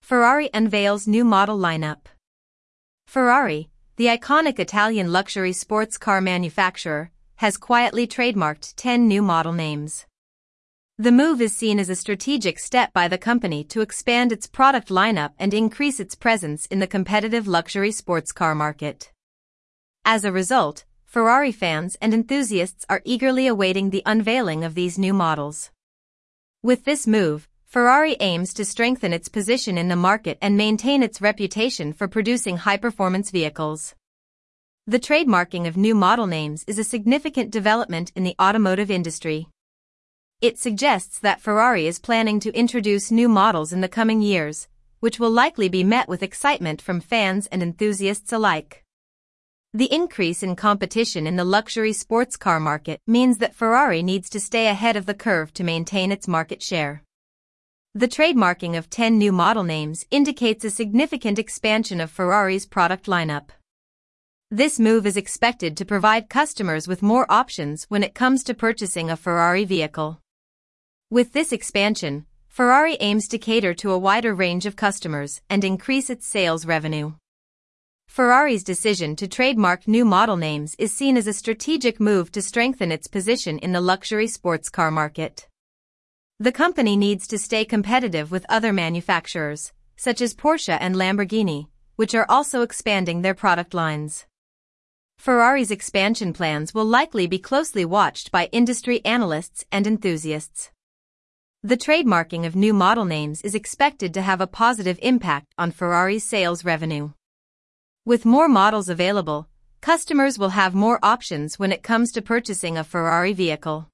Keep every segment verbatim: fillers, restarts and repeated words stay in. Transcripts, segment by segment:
Ferrari unveils new model lineup. Ferrari, the iconic Italian luxury sports car manufacturer, has quietly trademarked ten new model names. The move is seen as a strategic step by the company to expand its product lineup and increase its presence in the competitive luxury sports car market. As a result, Ferrari fans and enthusiasts are eagerly awaiting the unveiling of these new models. With this move, Ferrari aims to strengthen its position in the market and maintain its reputation for producing high-performance vehicles. The trademarking of new model names is a significant development in the automotive industry. It suggests that Ferrari is planning to introduce new models in the coming years, which will likely be met with excitement from fans and enthusiasts alike. The increase in competition in the luxury sports car market means that Ferrari needs to stay ahead of the curve to maintain its market share. The trademarking of ten new model names indicates a significant expansion of Ferrari's product lineup. This move is expected to provide customers with more options when it comes to purchasing a Ferrari vehicle. With this expansion, Ferrari aims to cater to a wider range of customers and increase its sales revenue. Ferrari's decision to trademark new model names is seen as a strategic move to strengthen its position in the luxury sports car market. The company needs to stay competitive with other manufacturers, such as Porsche and Lamborghini, which are also expanding their product lines. Ferrari's expansion plans will likely be closely watched by industry analysts and enthusiasts. The trademarking of new model names is expected to have a positive impact on Ferrari's sales revenue. With more models available, customers will have more options when it comes to purchasing a Ferrari vehicle.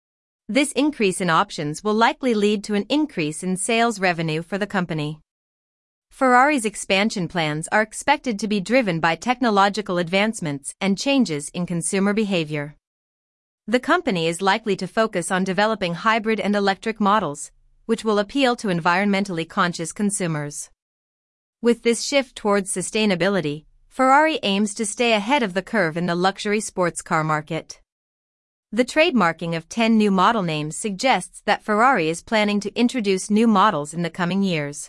This increase in options will likely lead to an increase in sales revenue for the company. Ferrari's expansion plans are expected to be driven by technological advancements and changes in consumer behavior. The company is likely to focus on developing hybrid and electric models, which will appeal to environmentally conscious consumers. With this shift towards sustainability, Ferrari aims to stay ahead of the curve in the luxury sports car market. The trademarking of ten new model names suggests that Ferrari is planning to introduce new models in the coming years.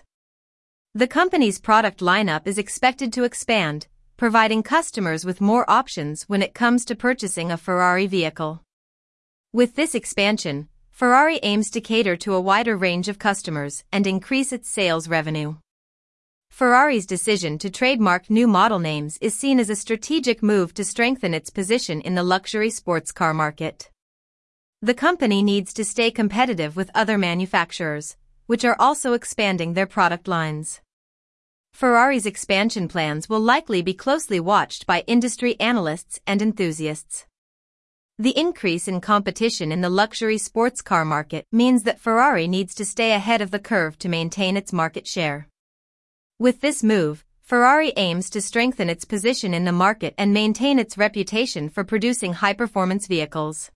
The company's product lineup is expected to expand, providing customers with more options when it comes to purchasing a Ferrari vehicle. With this expansion, Ferrari aims to cater to a wider range of customers and increase its sales revenue. Ferrari's decision to trademark new model names is seen as a strategic move to strengthen its position in the luxury sports car market. The company needs to stay competitive with other manufacturers, which are also expanding their product lines. Ferrari's expansion plans will likely be closely watched by industry analysts and enthusiasts. The increase in competition in the luxury sports car market means that Ferrari needs to stay ahead of the curve to maintain its market share. With this move, Ferrari aims to strengthen its position in the market and maintain its reputation for producing high-performance vehicles.